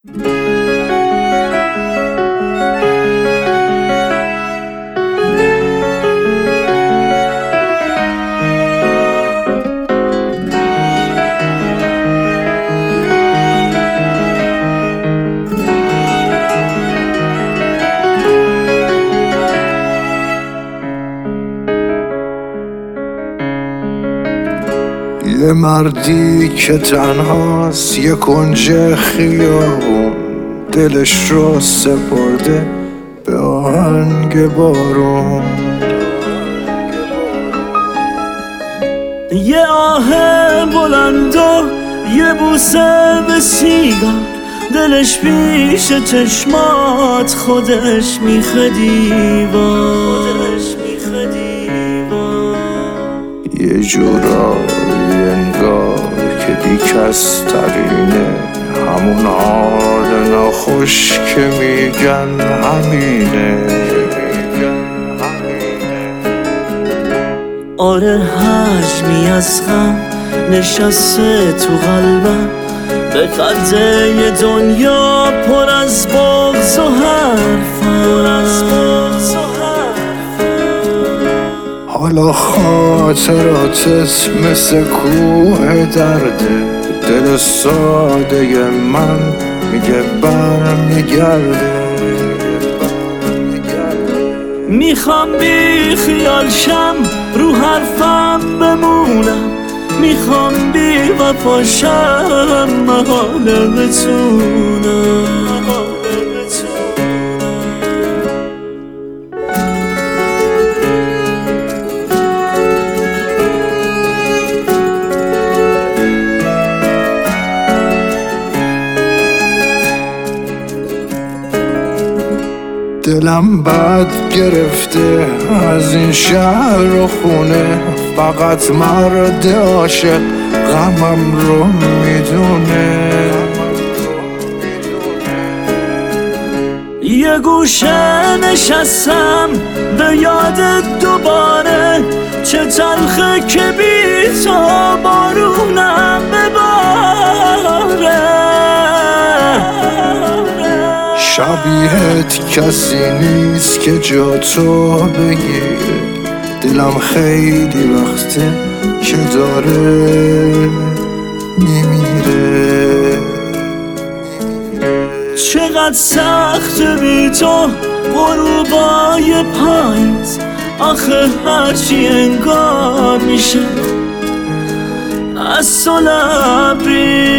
یه مردی که تنهاست یه کنج خیابون، دلش رو سپرده به آهنگ بارون. یه آه بلند و یه بوسه به سیگار، دلش پیش چشمات خودش میخه دیوار. یه جورایی انگار که بیکس ترینه، همون حال ناخوش که میگن همینه. آره حجمی از غم نشسته تو قلبم، به قدر یه دنیا پر از بغض و حرفم. حالا خاطراتت مثل کوه درده، دل ساده من میگه برمیگرده. میخوام بی خیال شم رو حرفم بمونم، میخوام بی وفا شم محاله بتونم. دلم بد گرفته از این شهر و خونه، فقط مرد عاشق غمم رو میدونه. یه گوشه نشستم به یادت دوباره، چه تلخه که بی تو بارونم بباره. شبیهت کسی نیست که جا تو بگیره، دلم خیلی وقته که داره میمیره. چقدر سخت بی تو غروبای پاییز، آخه هرچی انگار میشه از تو لبریز.